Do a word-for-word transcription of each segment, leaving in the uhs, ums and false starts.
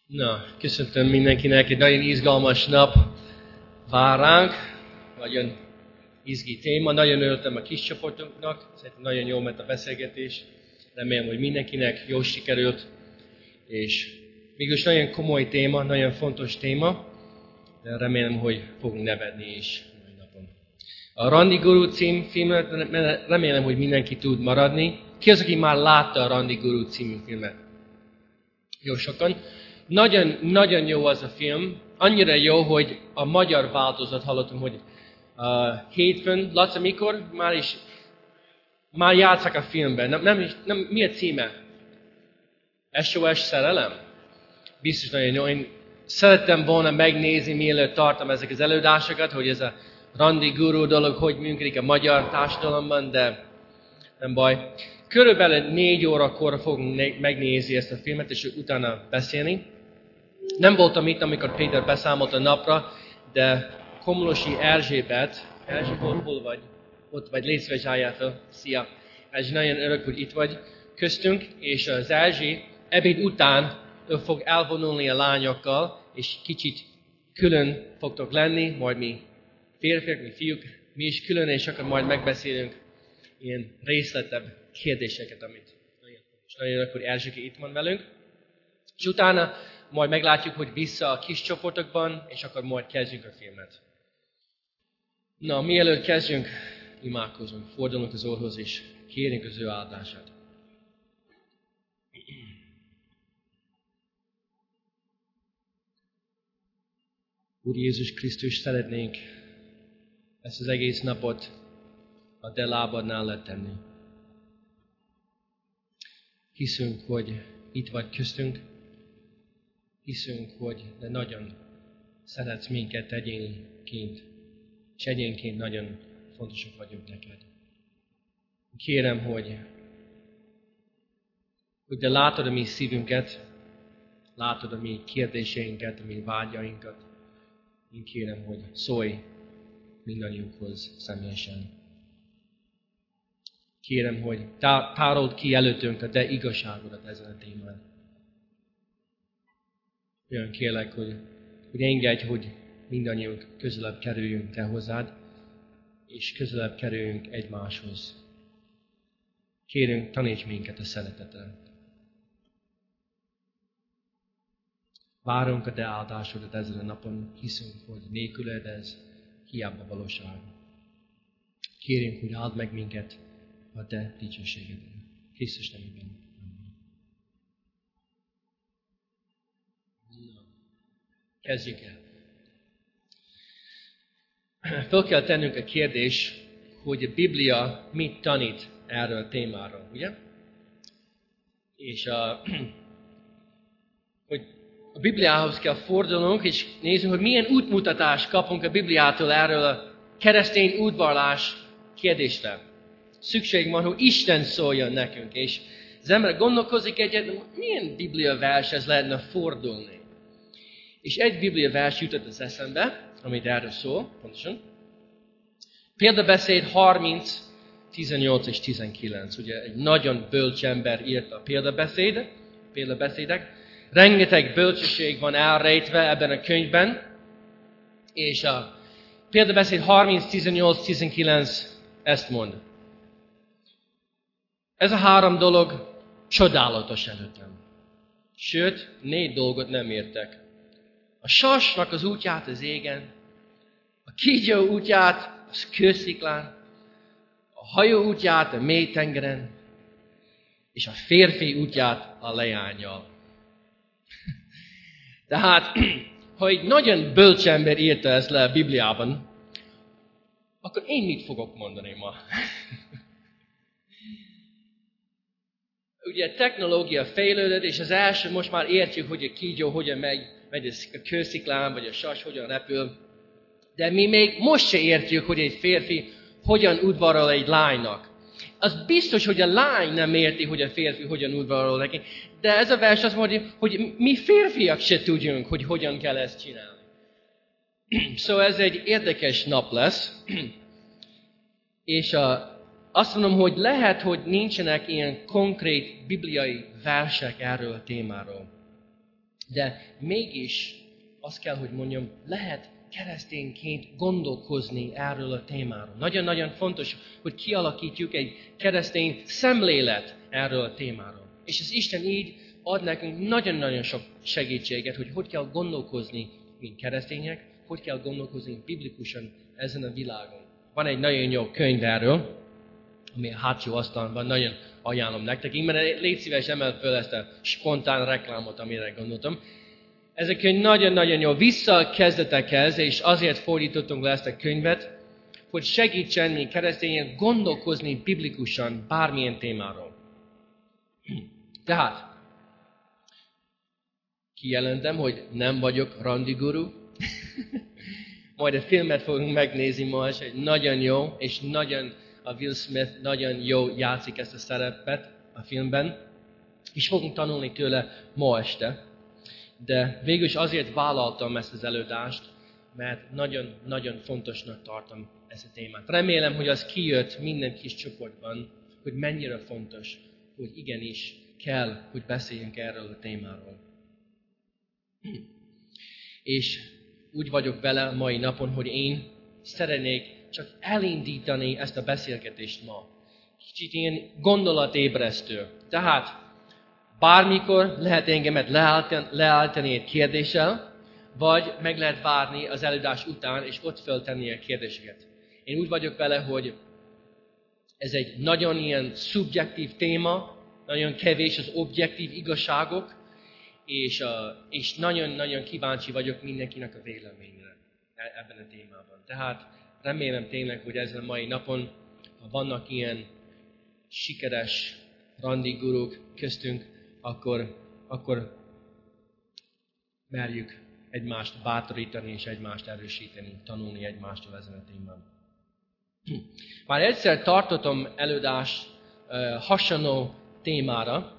Na, köszöntöm mindenkinek, egy nagyon izgalmas nap vár ránk, nagyon izgi téma, nagyon örültem a kis csoportunknak, szerintem nagyon jól ment a beszélgetés, remélem, hogy mindenkinek jól sikerült, és mégis nagyon komoly téma, nagyon fontos téma, de remélem, hogy fogunk nevetni is a mai napon. A Randi Guru cím filmet remélem, hogy mindenki tud maradni. Ki az, aki már látta a Randi Guru című filmet? Jó sokan. Nagyon, nagyon jó az a film. Annyira jó, hogy a magyar változat hallottam, hogy uh, hétfőn, Laca, mikor? Már is, már játszak a filmben. Nem, nem, nem, mi a címe? es o es Szerelem? Biztos nagyon jó. Én szerettem volna megnézni, mielőtt tartom ezek az előadásokat, hogy ez a Randi Guru dolog, hogy működik a magyar társadalomban, de nem baj. Körülbelül négy órakor fogunk megnézni ezt a filmet, és utána beszélni. Nem voltam itt, amikor Péter beszámolt a napra, de Komlosi Erzsébet, Erzsébet, hol, hol vagy? Ott vagy, légy szíves, álljál fel. Szia! Erzsé, nagyon örök, hogy itt vagy köztünk, és az Erzsé ebéd után ő fog elvonulni a lányokkal, és kicsit külön fogtok lenni, majd mi férfiak, mi fiúk, mi is külön, és akkor majd megbeszélünk ilyen részletebb kérdéseket, amit nagyon fontos. Nagyon örök, hogy Erzséke itt van velünk. És utána majd meglátjuk, hogy vissza a kis csoportokban, és akkor majd kezdjünk a filmet. Na, mielőtt kezdjünk, imádkozunk, fordulunk az Úrhoz, és kérjünk az ő áldását. Úr Jézus Krisztus, szeretnénk ezt az egész napot a te lábadnál letenni. Hiszünk, hogy itt vagy köztünk, hiszünk, hogy de nagyon szeretsz minket egyénként, és egyénként nagyon fontosak vagyunk neked. Kérem, hogy, hogy de látod a mi szívünket, látod a mi kérdéseinket, a mi vágyainkat. Én kérem, hogy szólj mindannyiunkhoz személyesen. Kérem, hogy tárold ki előttünk a te igazságodat ezen a témán. Olyan kérlek, hogy, hogy engedj, hogy mindannyiunk közelebb kerüljünk te hozzád, és közelebb kerüljünk egymáshoz. Kérünk, taníts minket a szeretetre. Várunk a te áldásodat ezen a napon, hiszünk, hogy nélküled ez hiába valóság. Kérünk, hogy áld meg minket a te dicsőségedre. Krisztus nevében. Kezdjük el. Föl kell tennünk a kérdés, hogy a Biblia mit tanít erről a témáról, ugye? És a, hogy a Bibliához kell fordulnunk, és nézzünk, hogy milyen útmutatást kapunk a Bibliától erről a keresztény udvarlás kérdésre. Szükség van, hogy Isten szóljon nekünk, és az ember gondolkozik egyet, milyen Biblia vers ez lehetne fordulni. És egy Biblia vers jutott az eszembe, amit erről szól, pontosan. Példabeszéd harminc, tizennyolc és tizenkilenc. Ugye egy nagyon bölcs ember írt a példabeszéd, példabeszédek. Rengeteg bölcsesség van elrejtve ebben a könyvben. És a példabeszéd harminc, tizennyolc, tizenkilenc ezt mond. Ez a három dolog csodálatos előttem. Sőt, négy dolgot nem értek. A sasnak az útját az égen, a kígyó útját az kősziklán, a hajó útját a mély tengeren, és a férfi útját a leányjal. Tehát, ha egy nagyon bölcs ember írta ezt le a Bibliában, akkor én mit fogok mondani ma? Ugye a technológia fejlődött, és az első, most már értjük, hogy a kígyó hogyan megy, megy a kősziklán, vagy a sas hogyan repül. De mi még most se értjük, hogy egy férfi hogyan udvarol egy lánynak. Az biztos, hogy a lány nem érti, hogy a férfi hogyan udvarol neki. De ez a vers azt mondja, hogy mi férfiak se tudjunk, hogy hogyan kell ezt csinálni. Szóval ez egy érdekes nap lesz. És a Azt mondom, hogy lehet, hogy nincsenek ilyen konkrét bibliai versek erről a témáról. De mégis azt kell, hogy mondjam, lehet keresztényként gondolkozni erről a témáról. Nagyon-nagyon fontos, hogy kialakítjuk egy keresztény szemlélet erről a témáról. És az Isten így ad nekünk nagyon-nagyon sok segítséget, hogy hogy kell gondolkozni, mint keresztények, hogy kell gondolkozni biblikusan ezen a világon. Van egy nagyon jó könyv erről, ami a hátsó asztalon van, nagyon ajánlom nektek. Én mert légy szíves, emel föl ezt a spontán reklámot, amire gondoltam. Ez a könyv nagyon-nagyon jó. Vissza a kezdetekhez, és azért fordítottunk le ezt a könyvet, hogy segítsen mi keresztények gondolkozni biblikusan bármilyen témáról. Tehát, kijelentem, hogy nem vagyok randiguru. Majd a filmet fogunk megnézni ma, és egy nagyon jó, és nagyon, a Will Smith nagyon jó játszik ezt a szerepet a filmben, és fogunk tanulni tőle ma este. De végül is azért vállaltam ezt az előadást, mert nagyon-nagyon fontosnak tartom ezt a témát. Remélem, hogy az kijött minden kis csoportban, hogy mennyire fontos, hogy igenis kell, hogy beszéljünk erről a témáról. És úgy vagyok vele mai napon, hogy én szeretnék csak elindítani ezt a beszélgetést ma. Kicsit ilyen gondolatébresztő. Tehát bármikor lehet engemet leállítani, leállítani egy kérdéssel, vagy meg lehet várni az előadás után, és ott föltenni a kérdéseket. Én úgy vagyok vele, hogy ez egy nagyon ilyen szubjektív téma, nagyon kevés az objektív igazságok, és, uh, és nagyon-nagyon kíváncsi vagyok mindenkinek a véleményre ebben a témában. Tehát remélem tényleg, hogy ezen a mai napon, ha vannak ilyen sikeres randiguruk köztünk, akkor, akkor merjük egymást bátorítani és egymást erősíteni, tanulni egymástól ezen a témán. Már egyszer tartottam előadást uh, hasonló témára.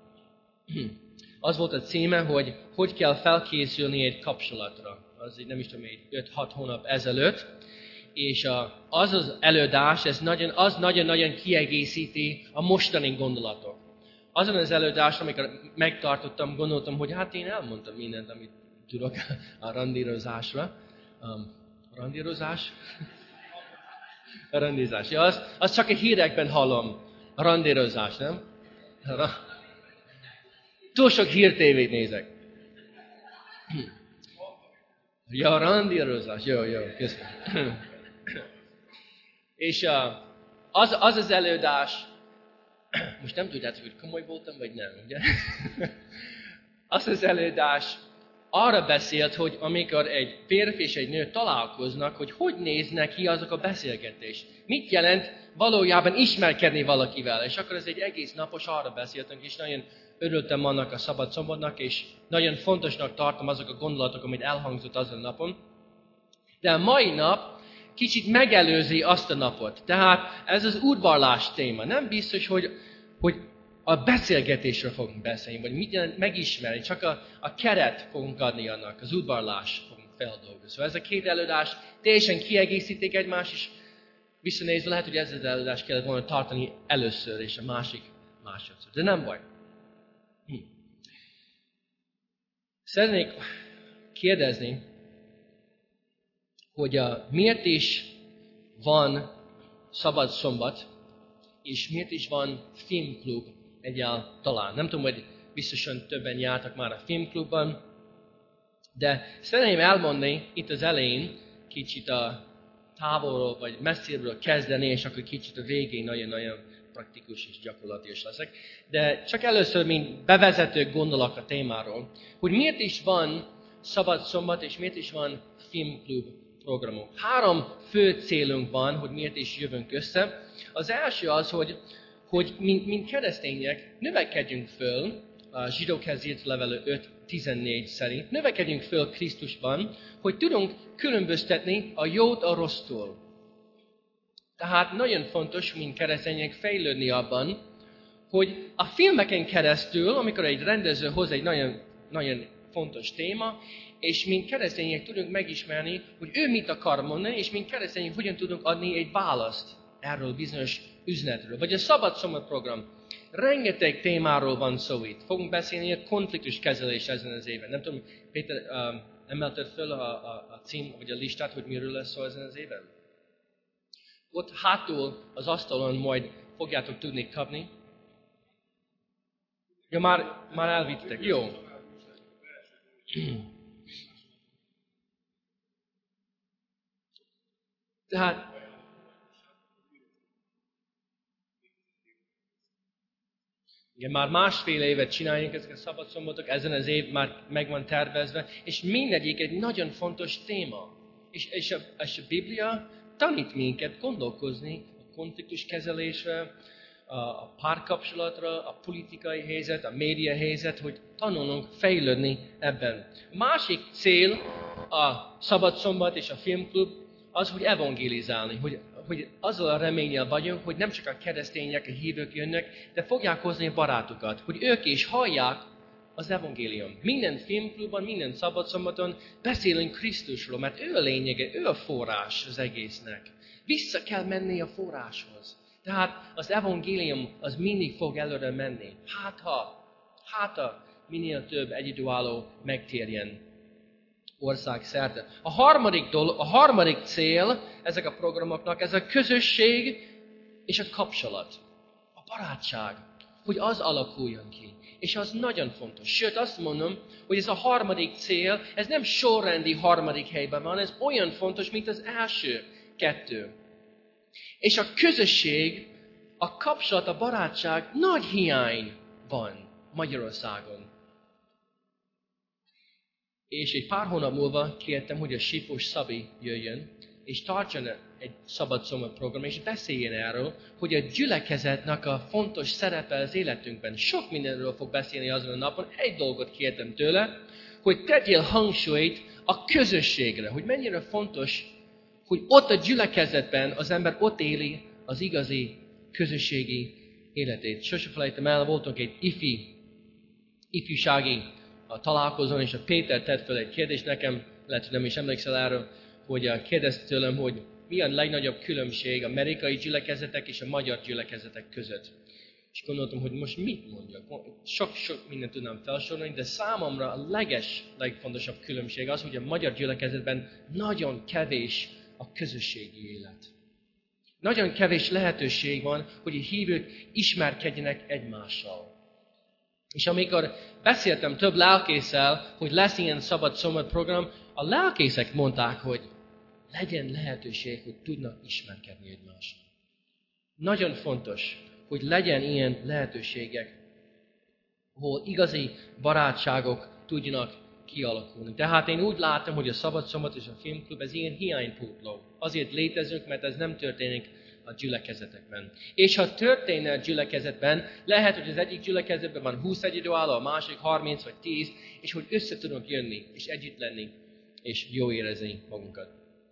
Az volt a címe, hogy hogy kell felkészülni egy kapcsolatra. Az így nem is tudom, egy öt-hat hónap ezelőtt. És uh, az az előadás, ez nagyon, az nagyon-nagyon kiegészíti a mostani gondolatok. Azon az előadás, amikor megtartottam, gondoltam, hogy hát én elmondtam mindent, amit tudok a randírozásra. Um, a randírozás? A randírozás. Ja, azt, azt csak a hírekben hallom. A randírozás, nem? Túl sok hírtévét nézek. Ja, a randírozás. Jó, jó, köszönöm. És uh, az, az az előadás, most nem tudjátok, hogy komoly voltam, vagy nem, ugye? Az az előadás arra beszélt, hogy amikor egy férfi és egy nő találkoznak, hogy hogy néznek ki azok a beszélgetés. Mit jelent valójában ismerkedni valakivel. És akkor ez egy egész napos arra beszéltünk, és nagyon örültem annak a szabad szombatnak, és nagyon fontosnak tartom azok a gondolatok, amit elhangzott azon a napon. De a mai nap kicsit megelőzi azt a napot. Tehát ez az udvarlás téma. Nem biztos, hogy, hogy a beszélgetésről fogunk beszélni, vagy mit jelent megismerni, csak a, a keret fogunk adni annak, az udvarlás fogunk feldolgozni. Szóval ez a két előadás teljesen kiegészítik egymást, és visszanézve lehet, hogy ez az előadás kellett volna tartani először, és a másik másodszor. De nem baj. Hm. Szeretnék kérdezni, hogy a, miért is van szabad szombat, és miért is van filmklub egyáltalán. Nem tudom, hogy biztosan többen jártak már a filmklubban, de szeretném elmondani itt az elején kicsit a távolról vagy messziről kezdeni, és akkor kicsit a végén nagyon-nagyon praktikus és gyakorlatilag leszek. De csak először, mint bevezető gondolak a témáról, hogy miért is van szabad szombat, és miért is van filmklub programok. Három fő célunk van, hogy miért is jövünk össze. Az első az, hogy, hogy mint, mint keresztények növekedjünk föl, a Zsidókhez írt levelő öt tizennégy szerint, növekedjünk föl Krisztusban, hogy tudunk különböztetni a jót a rossztól. Tehát nagyon fontos, mint keresztények fejlődni abban, hogy a filmeken keresztül, amikor egy rendező hoz egy nagyon, nagyon fontos téma, és mint keresztények tudunk megismerni, hogy ő mit akar mondani, és mint keresztények hogyan tudunk adni egy választ erről bizonyos üzenetről. Vagy a szabad szombat program. Rengeteg témáról van szó itt. Fogunk beszélni a konfliktus kezelés ezen az éven. Nem tudom, Péter, um, emelted föl a, a, a cím, vagy a listát, hogy miről lesz szó ezen az éven? Ott hátul az asztalon majd fogjátok tudni kapni. Ja, már, már elvittek. Jó. Tehát igen, már másfél évet csináljuk ezek a szabadszombatok, ezen az év már meg van tervezve, és mindegyik egy nagyon fontos téma. És, és, a, és a Biblia tanít minket gondolkozni a konfliktus kezelésre, a, a párkapcsolatra, a politikai helyzet, a média helyzet, hogy tanulunk fejlődni ebben. A másik cél a szabadszombat és a filmklub az, hogy evangelizálni, hogy, hogy azzal a reménnyel vagyunk, hogy nem csak a keresztények, a hívők jönnek, de fogják hozni a barátokat, hogy ők is hallják az evangélium. Minden filmklubban, minden szabadszombaton beszélünk Krisztusról, mert ő a lényege, ő a forrás az egésznek. Vissza kell menni a forráshoz. Tehát az evangélium az mindig fog előre menni. Hát ha, hát ha minél több egyedülálló megtérjen ország szerte. A harmadik, dolog, a harmadik cél ezek a programoknak, ez a közösség és a kapcsolat. A barátság, hogy az alakuljon ki. És az nagyon fontos. Sőt, azt mondom, hogy ez a harmadik cél, ez nem sorrendi harmadik helyben van, ez olyan fontos, mint az első kettő. És a közösség, a kapcsolat, a barátság nagy hiány van Magyarországon. És egy pár hónap múlva kértem, hogy a Sipos Szabi jöjjön, és tartson egy szabadszombat program, és beszéljen erről, hogy a gyülekezetnek a fontos szerepe az életünkben. Sok mindenről fog beszélni azon a napon. Egy dolgot kértem tőle, hogy tegyél hangsúlyt a közösségre, hogy mennyire fontos, hogy ott a gyülekezetben az ember ott éli az igazi közösségi életét. Sose felejtem el, voltunk egy ifi, ifjúsági a találkozón, és a Péter tett fel egy kérdést nekem, lehet, hogy nem is emlékszel erről, hogy kérdezte tőlem, hogy mi a legnagyobb különbség az amerikai gyülekezetek és a magyar gyülekezetek között. És gondoltam, hogy most mit mondjak. Sok-sok mindent tudnám felsorolni, de számomra a leges, legfontosabb különbség az, hogy a magyar gyülekezetben nagyon kevés a közösségi élet. Nagyon kevés lehetőség van, hogy a hívők ismerkedjenek egymással. És amikor beszéltem több lelkészel, hogy lesz ilyen szabad szombat program, a lelkészek mondták, hogy legyen lehetőség, hogy tudnak ismerkedni egymással. Nagyon fontos, hogy legyen ilyen lehetőségek, ahol igazi barátságok tudjanak kialakulni. Tehát én úgy látom, hogy a szabad szombat és a filmklub ez ilyen hiánypótló. Azért létezünk, mert ez nem történik a gyülekezetekben. És ha történne a gyülekezetben, lehet, hogy az egyik gyülekezetben van húsz egyedülálló, a másik harminc vagy tíz, és hogy össze tudunk jönni, és együtt lenni, és jó érezni magunkat.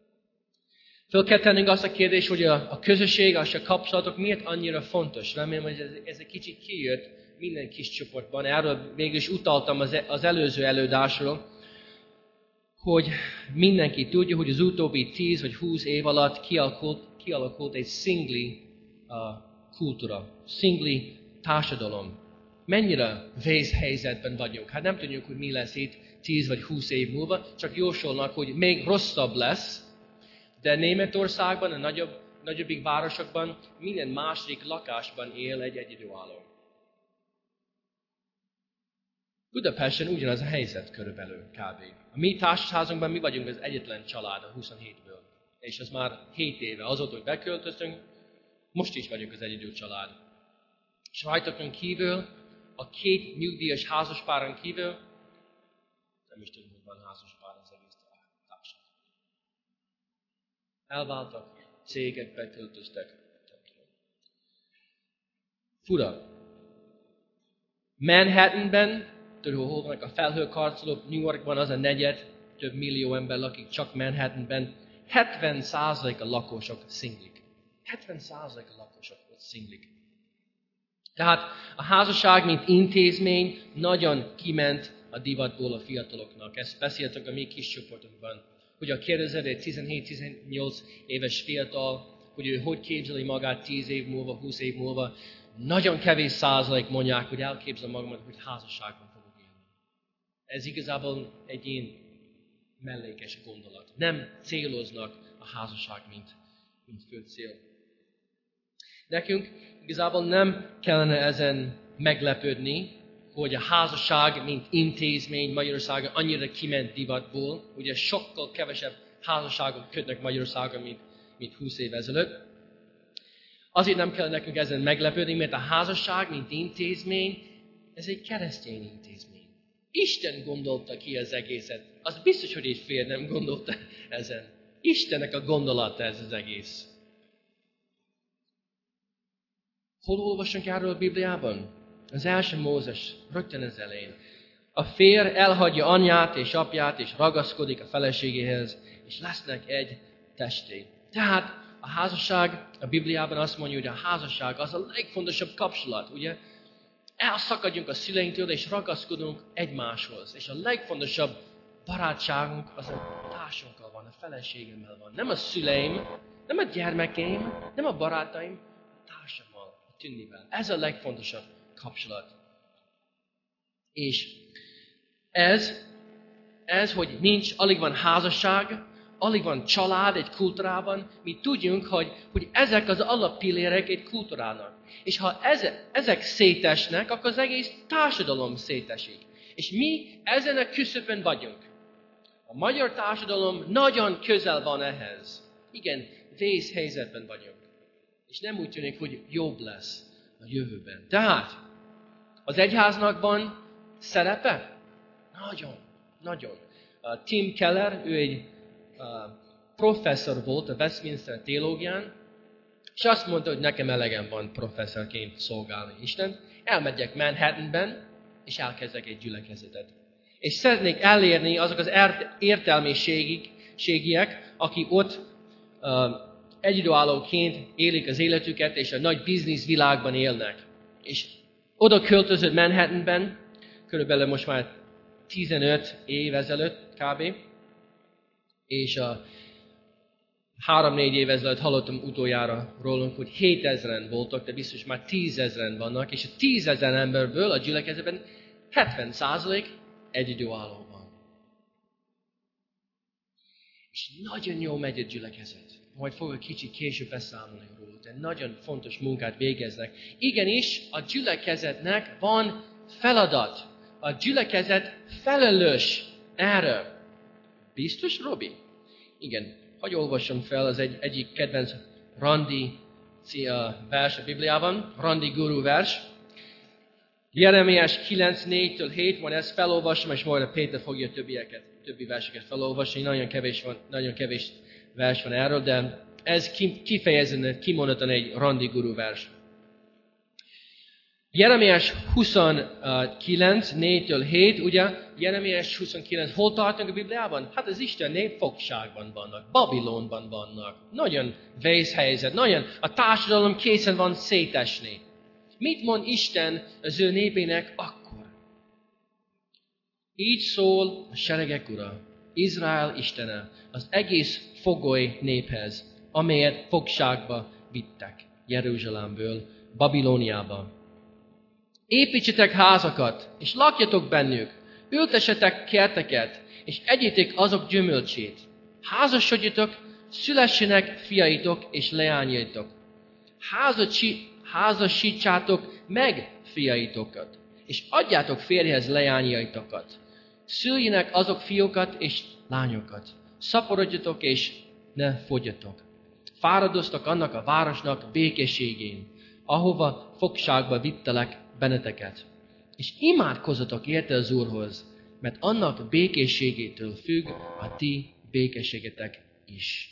Föl kell tennünk azt a kérdést, hogy a, a közösség, és a kapcsolatok miért annyira fontos. Remélem, hogy ez, ez egy kicsit kijött minden kis csoportban. Erről végül is utaltam az, az előző előadásról, hogy mindenki tudja, hogy az utóbbi tíz vagy húsz év alatt kialakult, kialakult egy szingli uh, kultúra, szingli társadalom. Mennyire vészhelyzetben vagyunk. Hát nem tudjuk, hogy mi lesz itt tíz vagy húsz év múlva, csak jósolnak, hogy még rosszabb lesz, de Németországban, a nagyobb, nagyobbik városokban minden második lakásban él egy egyedülálló. Budapesten ugyanaz a helyzet körülbelül kb. A mi társasházunkban mi vagyunk az egyetlen család a huszonhétből. És ez már hét éve. Azóta, hogy beköltöztünk, most is vagyunk az egyedül család. És rajtokon kívül, a két nyugdíjas házaspáron kívül, nem is tudom, hogy van házaspár az egész társadalom. Elváltak, cégekbe költöztek. Fura. Manhattanben, tudod, hol vannak a felhőkarcolók, New Yorkban az a negyed, több millió ember lakik csak Manhattanben, hetven százalék a lakosok szinglik. hetven százalék a lakosok ott szinglik. Tehát a házasság, mint intézmény nagyon kiment a divatból a fiataloknak. Ezt beszéltünk a mi kis csoportunkban, hogy a tizenhét-tizennyolc éves fiatal, hogy ő hogy képzeli magát tíz év múlva, húsz év múlva, nagyon kevés százalék mondják, hogy elképzel magamat, hogy házasságban fogok élni. Ez igazából egy ilyen mellékes gondolat. Nem céloznak a házasság, mint, mint fő cél. Nekünk igazából nem kellene ezen meglepődni, hogy a házasság, mint intézmény Magyarországon annyira kiment divatból, ugye sokkal kevesebb házasságot kötnek Magyarországon, mint, mint húsz év ezelőtt. Azért nem kell nekünk ezen meglepődni, mert a házasság, mint intézmény, ez egy keresztény intézmény. Isten gondolta ki az egészet. Az biztos, hogy egy fér nem gondolta ezen. Istennek a gondolata ez az egész. Hol olvasunk erről a Bibliában? Az első Mózes, rögtön az elején. A férj elhagyja anyját és apját, és ragaszkodik a feleségéhez, és lesznek egy testé. Tehát a házasság, a Bibliában azt mondja, hogy a házasság az a legfontosabb kapcsolat, ugye? Elszakadjunk a szüleinktől, és ragaszkodunk egymáshoz. És a legfontosabb barátságunk az a társunkkal van, a feleségemmel van. Nem a szüleim, nem a gyermekeim, nem a barátaim, a társammal, a tündivel. Ez a legfontosabb kapcsolat. És ez, ez, hogy nincs, alig van házasság, alig van család egy kultúrában, mi tudjunk, hogy, hogy ezek az alappillérek egy kultúrának. És ha ezek, ezek szétesnek, akkor az egész társadalom szétesik. És mi ezen a küszöbön vagyunk. A magyar társadalom nagyon közel van ehhez. Igen, vészhelyzetben vagyunk. És nem úgy tűnik, hogy jobb lesz a jövőben. Tehát az egyháznak van szerepe? Nagyon, nagyon. Uh, Tim Keller, ő egy uh, professzor volt a Westminster teológián, és azt mondta, hogy nekem elegem van professzorként szolgálni Isten. Elmegyek Manhattanben, és elkezdek egy gyülekezetet. És szeretnék elérni azok az értelmiségiek, akik ott uh, egyidőállóként élik az életüket, és a nagy biznisz világban élnek. És oda költözött Manhattanben, körülbelül most már tizenöt év ezelőtt kb. És a három-négy év ezelőtt hallottam utoljára rólunk, hogy hétezren voltak, de biztos már tízezren vannak, és a tízezer emberből a gyülekezetben hetven százalék egyidőálló van. És nagyon jól megy a gyülekezet. Majd fogok kicsit később beszámolni róla, de nagyon fontos munkát végeznek. Igenis, a gyülekezetnek van feladat. A gyülekezet felelős erre. Biztos, Robi? Igen. Hogy olvassam fel az egy, egyik kedvenc randi vers a Bibliában, randi guru vers. Jeremiás kilenc négytől hét, majd ezt felolvasom, és majd a Péter fogja többieket, többi verseket felolvasni. Nagyon kevés, van, nagyon kevés vers van erről, de ez kifejezetten, kimondottan egy randi guru vers. Jeremiás huszonkilenc négytől hét, ugye? Jeremiás huszonkilenc, hol tartunk a Bibliában? Hát az Isten nép fogságban vannak, Babilonban vannak. Nagyon vészhelyzet, nagyon a társadalom készen van szétesni. Mit mond Isten az ő népének akkor? Így szól a seregek ura, Izrael Istene, az egész fogoly néphez, amelyet fogságba vittek Jeruzsálemből Babilóniába. Építsetek házakat, és lakjatok bennük, ültessetek kerteket, és egyétek azok gyümölcsét. Házasodjatok, szülessenek fiaitok és leányaitok. Házasítsátok meg fiaitokat, és adjátok férjhez leányaitokat. Szüljenek azok fiúkat és lányokat. Szaporodjatok és ne fogyjatok. Fáradoztak annak a városnak békességén, ahova fogságba vittelek benneteket. És imádkozzatok érte az Úrhoz, mert annak békességétől függ a ti békességetek is.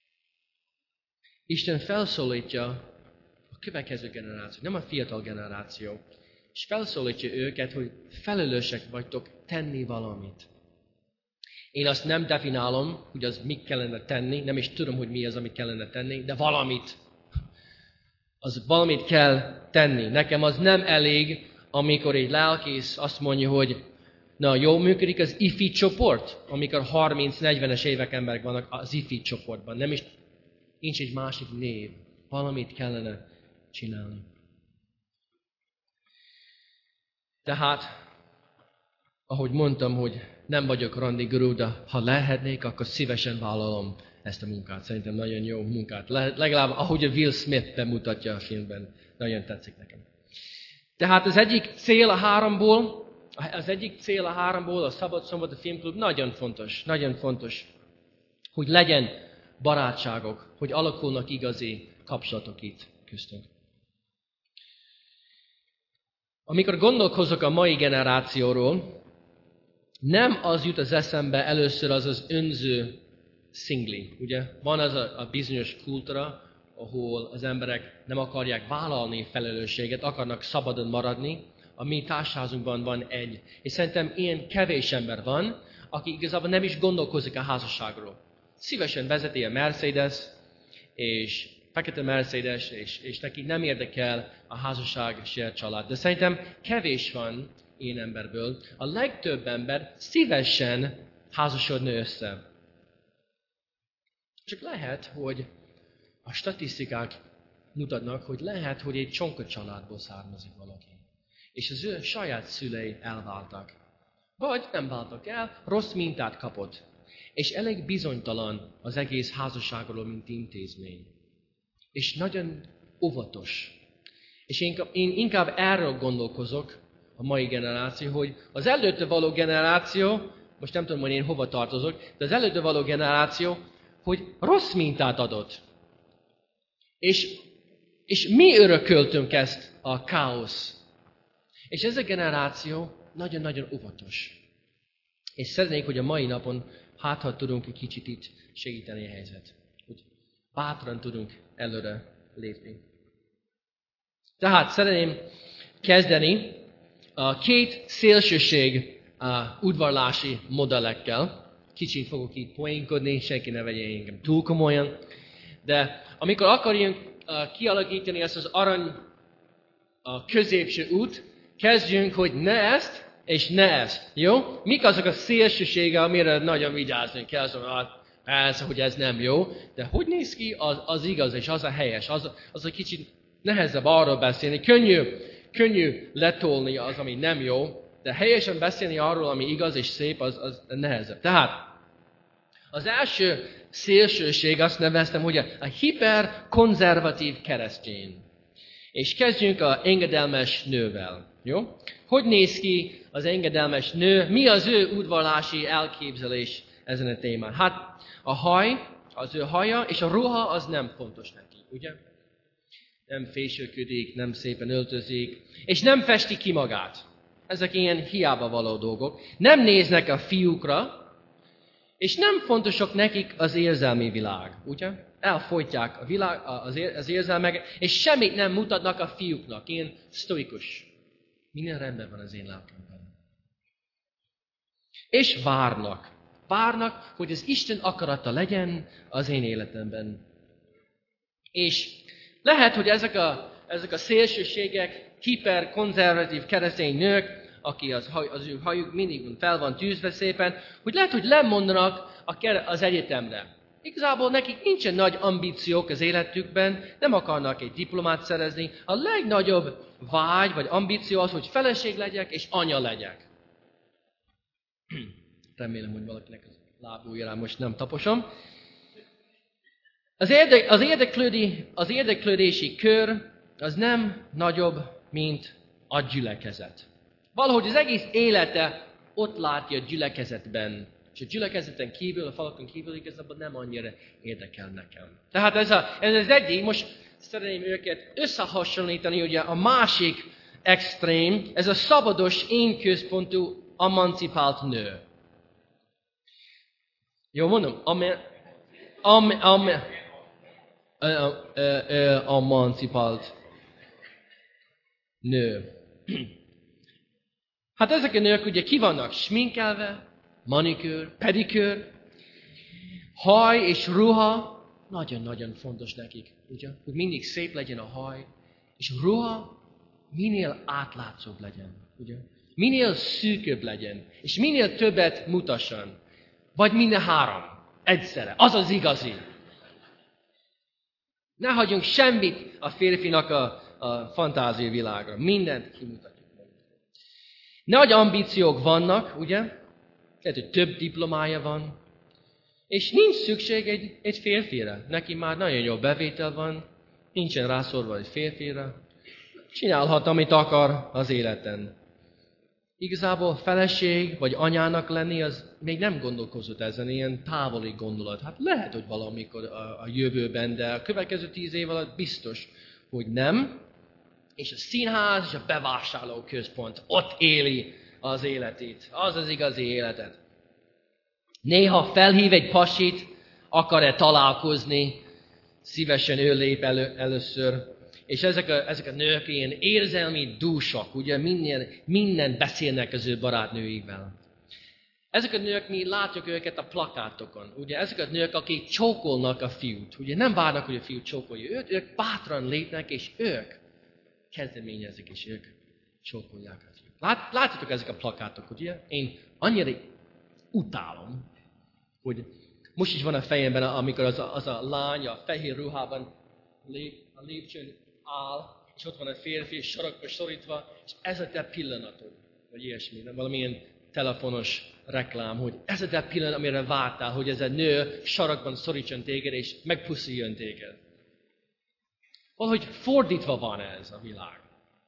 Isten felszólítja a következő generáció, nem a fiatal generáció, és felszólítja őket, hogy felelősek vagytok tenni valamit. Én azt nem definálom, hogy az mit kellene tenni, nem is tudom, hogy mi az, amit kellene tenni, de valamit. Az valamit kell tenni. Nekem az nem elég, amikor egy lelkész azt mondja, hogy na, jól működik az ifi csoport, amikor harminc-negyvenes évek emberek vannak az ifi csoportban. Nem is, nincs egy másik név. Valamit kellene csinálni. Tehát, ahogy mondtam, hogy nem vagyok randigurú, de ha lehetnék, akkor szívesen vállalom ezt a munkát. Szerintem nagyon jó munkát. Le- legalább, ahogy a Will Smith bemutatja a filmben, nagyon tetszik nekem. Tehát az egyik cél a háromból, az egyik cél a háromból, a Szabad Szombat, a Filmklub nagyon fontos, nagyon fontos, hogy legyen barátságok, hogy alakulnak igazi kapcsolatok itt köztünk. Amikor gondolkozok a mai generációról, nem az jut az eszembe először az az önző szingli, ugye? Van az a, a bizonyos kultúra, ahol az emberek nem akarják vállalni felelősséget, akarnak szabadon maradni. A mi társaságunkban van egy. És szerintem ilyen kevés ember van, aki igazából nem is gondolkozik a házasságról. Szívesen vezeti a Mercedes, és fekete Mercedes, és, és neki nem érdekel a házasság és a család. De szerintem kevés van ilyen emberből. A legtöbb ember szívesen házasodna össze. Csak lehet, hogy a statisztikák mutatnak, hogy lehet, hogy egy csonka családból származik valaki. És az ő saját szülei elváltak. Vagy nem váltak el, rossz mintát kapott. És elég bizonytalan az egész házasságról, mint intézmény. És nagyon óvatos. És én, én inkább erről gondolkozok a mai generáció, hogy az előtte való generáció, most nem tudom, hogy én hova tartozok, de az előtte való generáció, hogy rossz mintát adott. És, és mi örököltünk ezt a káosz. És ez a generáció nagyon-nagyon óvatos. És szeretnék, hogy a mai napon hát, ha tudunk egy kicsit itt segíteni a helyzet. Hogy bátran tudunk előre lépni. Tehát szeretném kezdeni a két szélsőség a udvarlási modellekkel. Kicsit fogok itt poénkodni, senki ne vegye engem túl komolyan. De amikor akarjunk uh, kialakítani ezt az arany a középső út, kezdjünk, hogy ne ezt, és ne ezt. Jó? Mik azok a szélsősége, amire nagyon vigyázni kell? Szóval, persze, hogy ez nem jó, de hogy néz ki az, az igaz, és az a helyes, az, az a kicsit nehezebb arról beszélni. Könnyű, könnyű letolni az, ami nem jó, de helyesen beszélni arról, ami igaz és szép, az, az nehezebb. Tehát, az első szélsőség, azt neveztem, hogy a hiperkonzervatív keresztény. És kezdjünk az engedelmes nővel. Jó? Hogy néz ki az engedelmes nő? Mi az ő udvarlási elképzelés ezen a témán? Hát a haj, az ő haja, és a ruha az nem fontos neki, ugye? Nem fésülködik, nem szépen öltözik, és nem festi ki magát. Ezek ilyen hiába való dolgok. Nem néznek a fiúkra, és nem fontosak nekik az érzelmi világ, ugye? Elfolytják a világ, az, ér, az érzelmek, és semmit nem mutatnak a fiúknak. Ilyen sztoikus. Minden rendben van az én lelkemben. És várnak. Várnak, hogy az Isten akarata legyen az én életemben. És lehet, hogy ezek a, ezek a szélsőségek, hiperkonzervatív keresztény nők, aki az, az ő hajuk mindig fel van tűzve szépen, hogy lehet, hogy lemondanak az egyetemre. Igazából nekik nincsen nagy ambíciók az életükben, nem akarnak egy diplomát szerezni. A legnagyobb vágy vagy ambíció az, hogy feleség legyek és anya legyek. Remélem, hogy valakinek az lábújjára most nem taposom. Az, érde, az, érdeklődi, az érdeklődési kör az nem nagyobb, mint a gyülekezet. Valahogy az egész élete ott látja a gyülekezetben. És a gyülekezeten kívül, a falakon kívül igazából nem annyira érdekel nekem. Tehát ez, a, ez az egyik, most szeretném őket összehasonlítani, ugye a másik extrém, ez a szabados, én központú, emancipált nő. Jó mondom? Amen. Amen. Amen. Emancipált nő. Hát ezek a nők ugye ki vannak sminkelve, manikűr, pedikűr, haj és ruha, nagyon-nagyon fontos nekik, ugye? Hogy mindig szép legyen a haj, és a ruha minél átlátszóbb legyen, ugye? Minél szűköbb legyen, és minél többet mutasson. Vagy minden három, egyszerre, az az igazi. Ne hagyjunk semmit a férfinak a, a fantázia világra, mindent kimutatjuk. Nagy ambíciók vannak, ugye? Tehát, hogy több diplomája van. És nincs szükség egy, egy férfire. Neki már nagyon jó bevétel van, nincsen rászorva egy férfire. Csinálhat, amit akar az életen. Igazából feleség, vagy anyának lenni, az még nem gondolkozott ezen, ilyen távoli gondolat. Hát lehet, hogy valamikor a, a jövőben, de a következő tíz év alatt biztos, hogy nem. És a színház és a bevásárló központ ott éli az életét. Az az igazi életet. Néha felhív egy pasit, akar-e találkozni, szívesen ő lép elő, először. És ezek a, ezek a nők ilyen érzelmi dúsak, ugye minden, minden beszélnek az ő barátnőikvel. Ezek a nők, mi látjuk őket a plakátokon. Ugye ezek a nők, akik csókolnak a fiút. Ugye nem várnak, hogy a fiú csókolja őt, ők bátran lépnek, és ők kezdeményezik, és ők csókolják a fiút. Lát, látjátok ezek a plakátok, ugye? Én annyira utálom, hogy most is van a fejemben, amikor az a, az a lány a fehér ruhában lép, a lépcsőn áll, és ott van a férfi, és sarokba szorítva, és ez a te pillanatod, vagy ilyesmi, nem valamilyen telefonos reklám, hogy ez a te pillanat, amire vártál, hogy ez a nő sarokban szorítson téged, és megpusziljon téged. Valahogy fordítva van ez a világ.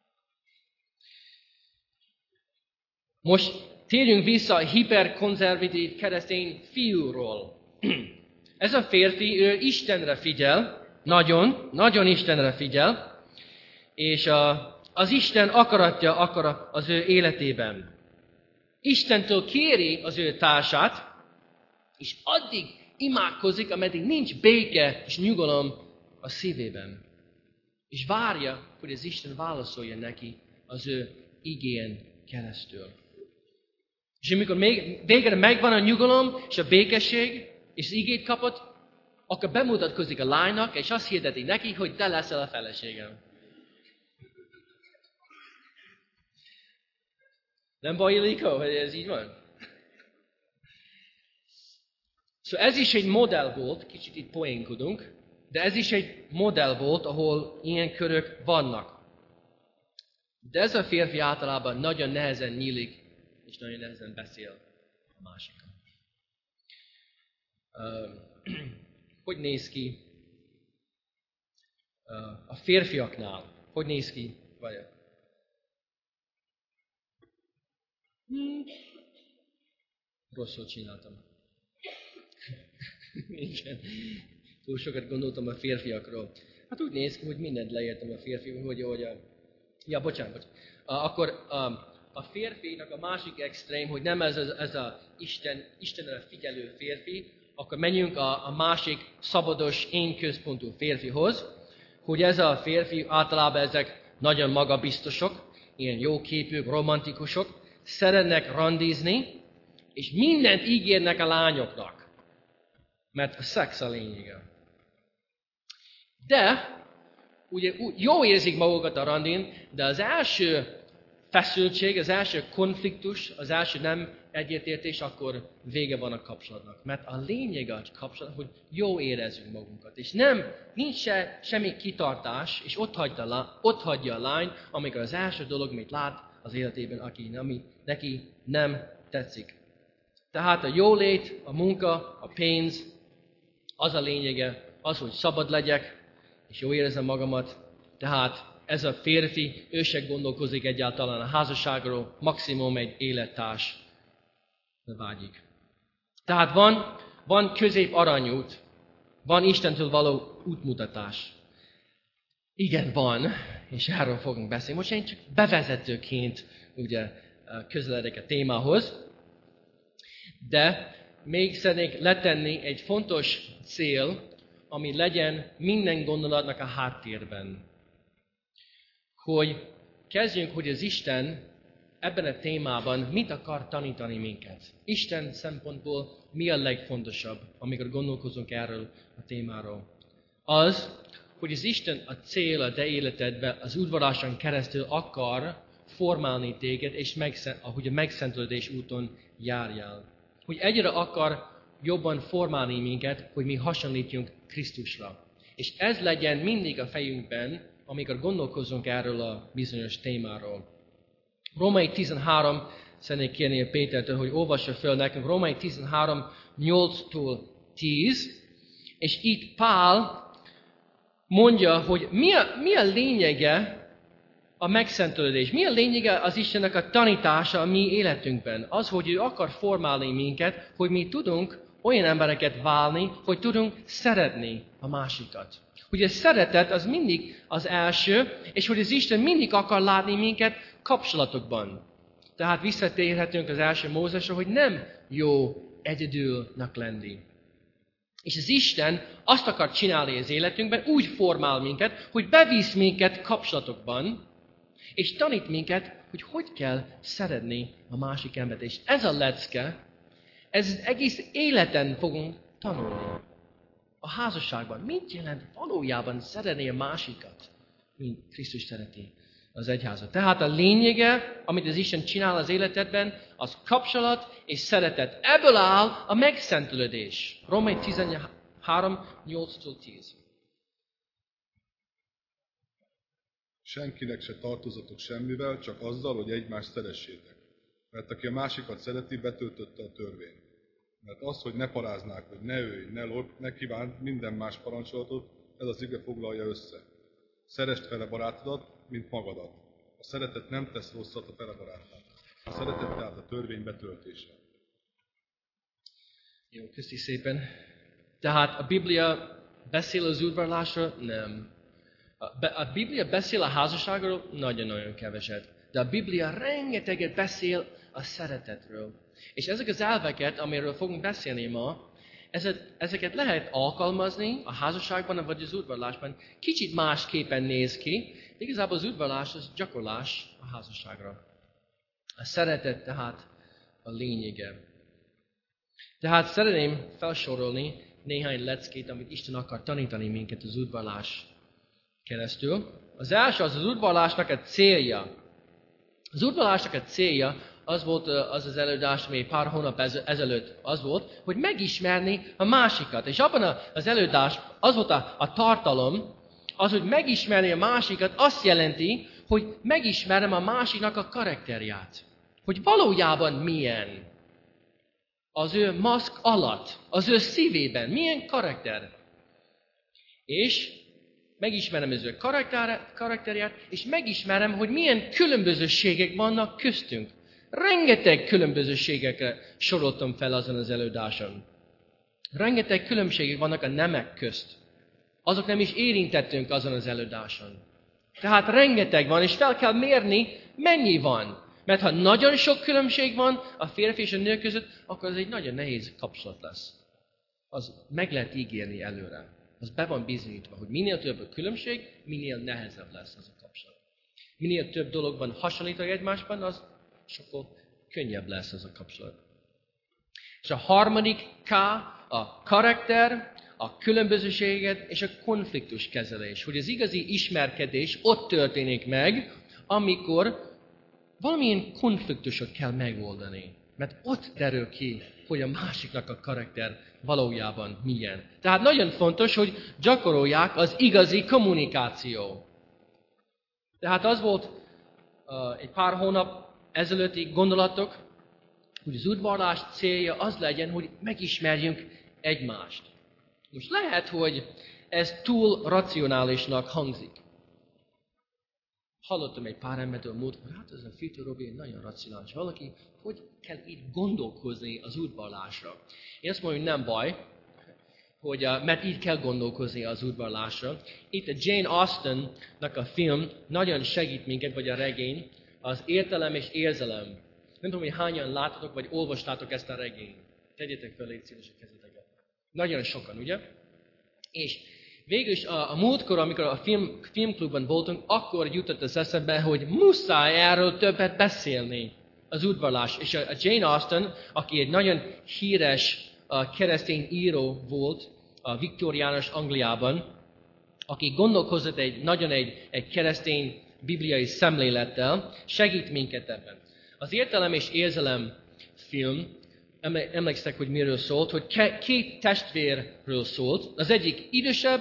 Most térjünk vissza a hiperkonzervatív keresztény fiúról. Ez a férfi, ő Istenre figyel, nagyon, nagyon Istenre figyel, és a, az Isten akaratja akar az ő életében. Istentől kéri az ő társát, és addig imádkozik, ameddig nincs béke és nyugalom a szívében. És várja, hogy az Isten válaszolja neki az ő igén keresztül. És amikor még, végre megvan a nyugalom és a békesség, és az igét kapott, akkor bemutatkozik a lánynak, és azt hirdeti neki, hogy te leszel a feleségem. Nem baj, Iliko, hogy ez így van? Szóval ez is egy modell volt, kicsit itt poénkodunk, de ez is egy modell volt, ahol ilyen körök vannak. De ez a férfi általában nagyon nehezen nyílik, és nagyon nehezen beszél a másikkal. Uh, hogy néz ki uh, a férfiaknál? Hogy néz ki? Vagy hmm. Rosszul csináltam. Igen. Túl sokat gondoltam a férfiakról. Hát úgy néz ki, hogy mindent leértem a férfiakról, hogy, hogy a... Ja, bocsánat, bocsánat. Uh, akkor uh, a férfinak a másik extrém, hogy nem ez, ez, ez a Isten, Istenre figyelő férfi, akkor menjünk a, a másik szabados, én központú férfihoz, hogy ez a férfi, általában ezek nagyon magabiztosok, ilyen jóképűk, romantikusok, szeretnek randizni, és mindent ígérnek a lányoknak, mert a szex a lényege. De, ugye jó érzik magukat a randin, de az első feszültség, az első konfliktus, az első nem egyetértés, akkor vége van a kapcsolatnak. Mert a lényeg a kapcsolat, hogy jó érezzünk magunkat. És nem, nincs se, semmi kitartás, és ott hagyja, ott hagyja a lány, amikor az első dolog, amit lát az életében, aki, ami neki nem tetszik. Tehát a jólét, a munka, a pénz, az a lényege, az, hogy szabad legyek, és jó érezzem magamat. Tehát ez a férfi, ő se gondolkozik egyáltalán a házasságról, maximum egy élettárs vágyik. Tehát van, van közép aranyút, van Istentől való útmutatás. Igen, van, és erről fogunk beszélni. Most én csak bevezetőként ugye közeledek a témához, de még szeretnék letenni egy fontos cél, ami legyen minden gondolatnak a háttérben. Hogy kezdjünk, hogy az Isten ebben a témában mit akar tanítani minket. Isten szempontból mi a legfontosabb, amikor gondolkozunk erről a témáról. Az, hogy az Isten a cél a te életedben az udvaráson keresztül akar formálni téged, és megszent, ahogy a megszentelődés úton járjál. Hogy egyre akar jobban formálni minket, hogy mi hasonlítjunk Krisztusra. És ez legyen mindig a fejünkben, amikor gondolkozunk erről a bizonyos témáról. Római tizenhárom, szeretnék kérni a Pétertől, hogy olvassa fel nekünk, Római tizenhárom, nyolctól tíz, és itt Pál mondja, hogy mi a, mi a lényege a megszentelődés, mi a lényege az Istennek a tanítása a mi életünkben. Az, hogy ő akar formálni minket, hogy mi tudunk olyan embereket válni, hogy tudunk szeretni a másikat. Hogy a szeretet az mindig az első, és hogy az Isten mindig akar látni minket kapcsolatokban. Tehát visszatérhetünk az első Mózesre, hogy nem jó egyedülnek lenni. És az Isten azt akar csinálni az életünkben, úgy formál minket, hogy bevisz minket kapcsolatokban, és tanít minket, hogy hogy kell szeretni a másik embert. És ez a lecke, ez az egész életen fogunk tanulni. A házasságban mit jelent valójában szeretni a másikat, mint Krisztus szereti az egyházat. Tehát a lényege, amit az Isten csinál az életedben, az kapcsolat és szeretet. Ebből áll a megszentelődés. Római tizenhárom, nyolctól tíz. Senkinek se tartozatok semmivel, csak azzal, hogy egymást szeressétek. Mert aki a másikat szereti, betöltötte a törvényt. Mert az, hogy ne paráznák, hogy ne ölj, ne lopj, ne kívánt minden más parancsolatot, ez az ige foglalja össze. Szeresd fele barátodat, mint magadat. A szeretet nem tesz rosszat a fele barátnak. A szeretet tehát a törvény betöltése. Jó, köszi szépen. Tehát a Biblia beszél az udvarlásról? Nem. A Biblia beszél a házasságról? Nagyon-nagyon keveset. De a Biblia rengeteget beszél a szeretetről. És ezek az elveket, amiről fogunk beszélni ma, ezeket lehet alkalmazni a házasságban vagy az udvarlásban. Kicsit másképpen néz ki, de igazából az udvarlás az gyakorlás a házasságra. A szeretet tehát a lényege. Tehát szeretném felsorolni néhány leckét, amit Isten akar tanítani minket az udvarlás keresztül. Az első az az udvarlásnak a célja. Az udvarlásnak a célja az volt az az előadás, ami pár hónap ezelőtt az volt, hogy megismerni a másikat. És abban az előadás az volt a, a tartalom, az, hogy megismerni a másikat azt jelenti, hogy megismerem a másiknak a karakterját. Hogy valójában milyen. Az ő maszk alatt, az ő szívében, milyen karakter. És megismerem az ő karakterját, és megismerem, hogy milyen különbözőségek vannak köztünk. Rengeteg különbözőségekre soroltam fel azon az előadáson. Rengeteg különbségek vannak a nemek közt. Azok nem is érintettünk azon az előadáson. Tehát rengeteg van, és fel kell mérni, mennyi van. Mert ha nagyon sok különbség van a férfi és a nő között, akkor ez egy nagyon nehéz kapcsolat lesz. Az meg lehet ígérni előre. Az be van bizonyítva, hogy minél több a különbség, minél nehezebb lesz az a kapcsolat. Minél több dologban hasonlítok egymásban, az sokkal könnyebb lesz az a kapcsolat. És a harmadik K, a karakter, a különbözőséget és a konfliktus kezelés. Hogy az igazi ismerkedés ott történik meg, amikor valamilyen konfliktusot kell megoldani. Mert ott derül ki, hogy a másiknak a karakter valójában milyen. Tehát nagyon fontos, hogy gyakorolják az igazi kommunikáció. Tehát az volt uh, egy pár hónap ezelőtti gondolatok, hogy az udvarlás célja az legyen, hogy megismerjünk egymást. Most lehet, hogy ez túl racionálisnak hangzik. Hallottam egy pár embertől múltkor, hát ez a Fitő Robi nagyon racionális valaki, hogy kell így gondolkozni az udvarlásra. Én azt mondom, hogy nem baj, hogy, mert így kell gondolkozni az udvarlásra. Itt a Jane Austennak a film nagyon segít minket, vagy a regény, az Értelem és Érzelem. Nem tudom, hogy hányan láttatok, vagy olvastátok ezt a regényt. Tegyetek fel, légy szíves a kezeteket. Nagyon sokan, ugye? És végül is a, a múltkor, amikor a film, filmklubban voltunk, akkor jutott az eszembe, hogy muszáj erről többet beszélni, az udvarlás. És a, a Jane Austen, aki egy nagyon híres a keresztény író volt a viktoriánus Angliában, aki gondolkozott egy, nagyon egy, egy keresztény bibliai szemlélettel, segít minket ebben. Az Értelem és Érzelem film, emléksztek, hogy miről szólt, hogy két testvérről szólt. Az egyik idősebb,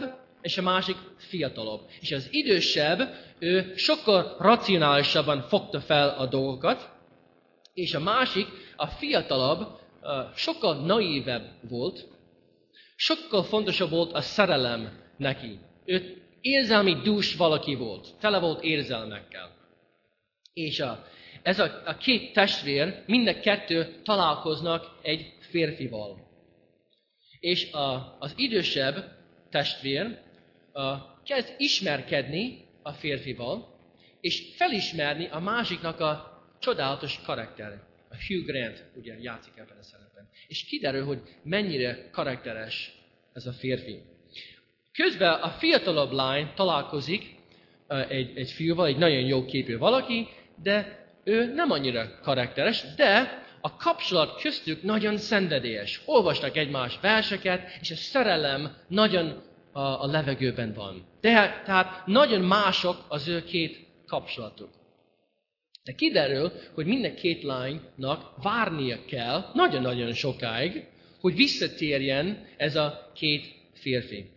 és a másik fiatalabb. És az idősebb, ő sokkal racionálisabban fogta fel a dolgokat, és a másik, a fiatalabb, sokkal naívebb volt, sokkal fontosabb volt a szerelem neki. Ő érzelmi dús valaki volt, tele volt érzelmekkel. És a, ez a, a két testvér, mind a kettő találkoznak egy férfival. És a, az idősebb testvér a, kezd ismerkedni a férfival, és felismerni a másiknak a csodálatos karakter. A Hugh Grant ugye játszik ebben a szerepben. És kiderül, hogy mennyire karakteres ez a férfi. Közben a fiatalabb lány találkozik egy, egy fiúval, egy nagyon jó képű valaki, de ő nem annyira karakteres, de a kapcsolat köztük nagyon szenvedélyes. Olvasnak egymás verseket, és a szerelem nagyon a, a levegőben van. De, tehát nagyon mások az ő két kapcsolatuk. De kiderül, hogy minden két lánynak várnia kell nagyon-nagyon sokáig, hogy visszatérjen ez a két férfi.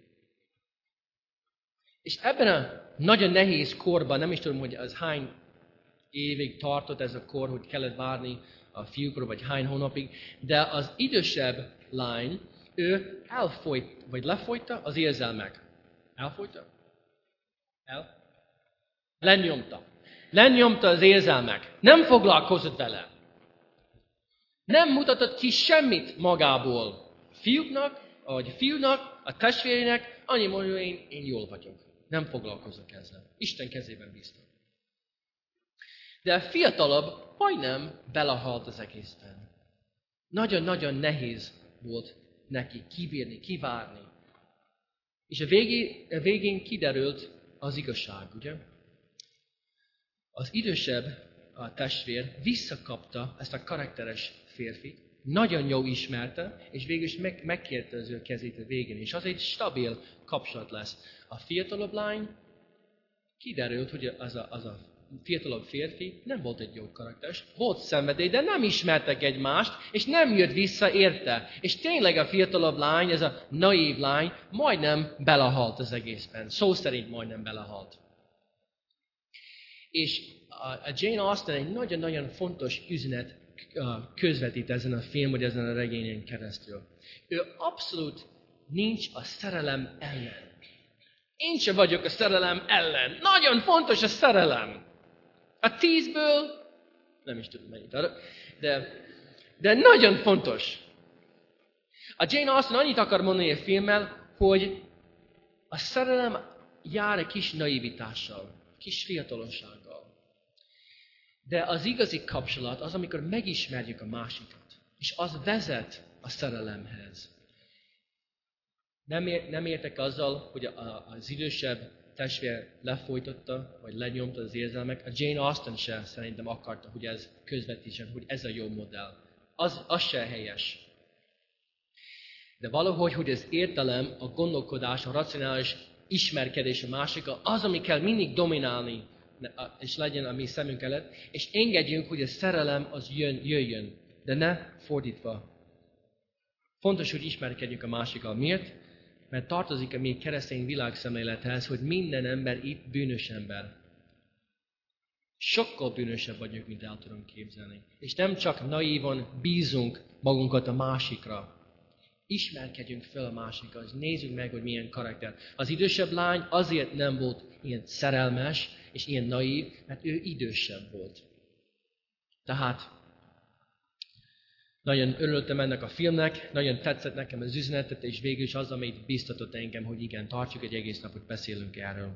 És ebben a nagyon nehéz korban, nem is tudom, hogy az hány évig tartott ez a kor, hogy kellett várni a fiúkra, vagy hány hónapig, de az idősebb lány, ő elfolyt, vagy lefolyta az érzelmek. Elfolyta? El? Lenyomta. Lenyomta az érzelmek. Nem foglalkozott vele. Nem mutatott ki semmit magából. Fiúknak, vagy fiúnak, a testvérének, annyi mondja, hogy én, én jól vagyok. Nem foglalkozok ezzel. Isten kezében bíztam. De a fiatalabb majdnem belehalt az egészben. Nagyon-nagyon nehéz volt neki kibírni, kivárni. És a végén, a végén kiderült az igazság, ugye? Az idősebb a testvér visszakapta ezt a karakteres férfit, nagyon jó ismerte, és végül is meg, megkérte az ő kezét a végén. És az egy stabil kapcsolat lesz. A fiatalabb lány kiderült, hogy az a, az a fiatalabb férfi nem volt egy jó karakteres, volt szenvedély, de nem ismertek egymást, és nem jött vissza érte. És tényleg a fiatalabb lány, ez a naív lány, majdnem belehalt az egészben. Szó szerint majdnem belehalt. És a Jane Austen egy nagyon-nagyon fontos üzenet közvetít ezen a film, vagy ezen a regényen keresztül. Ő abszolút nincs a szerelem ellen. Én sem vagyok a szerelem ellen. Nagyon fontos a szerelem. A tízből, nem is tudom mennyit arra, de, de nagyon fontos. A Jane Austen annyit akar mondani a filmmel, hogy a szerelem jár egy kis naivitással, kis fiatalossággal. De az igazi kapcsolat az, amikor megismerjük a másikat, és az vezet a szerelemhez. Nem, ér, nem értek azzal, hogy a, a, az idősebb testvér lefolytotta, vagy lenyomta az érzelmek. A Jane Austen se szerintem akarta, hogy ez közvetítsen, hogy ez a jó modell. Az, az se helyes. De valahogy, hogy az értelem, a gondolkodás, a racionális ismerkedés a másikkal, az, ami kell mindig dominálni, és legyen a mi szemünk előtt, és engedjünk, hogy a szerelem az jön, jöjjön, de ne fordítva. Fontos, hogy ismerkedjünk a másikkal. Miért? Mert tartozik a mi keresztény világszemlélethez, hogy minden ember itt bűnös ember. Sokkal bűnösebb vagyunk, mint el tudom képzelni. És nem csak naívan bízunk magunkat a másikra. Ismerkedjünk fel a másikkal, és nézzük meg, hogy milyen karakter. Az idősebb lány azért nem volt ilyen szerelmes, és ilyen naív, mert ő idősebb volt. Tehát nagyon örültem ennek a filmnek, nagyon tetszett nekem az üzenetet, és végül is az, amit biztatott engem, hogy igen, tartjuk egy egész napot, beszélünk erről.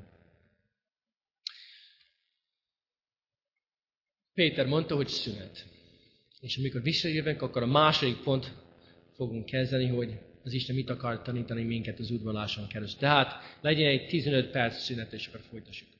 Péter mondta, hogy szünet. És amikor visszajövünk, akkor a második pont fogunk kezdeni, hogy az Isten mit akar tanítani minket az útvonáson keresztül. Tehát legyen egy tizenöt perc szünet, és akkor folytassuk.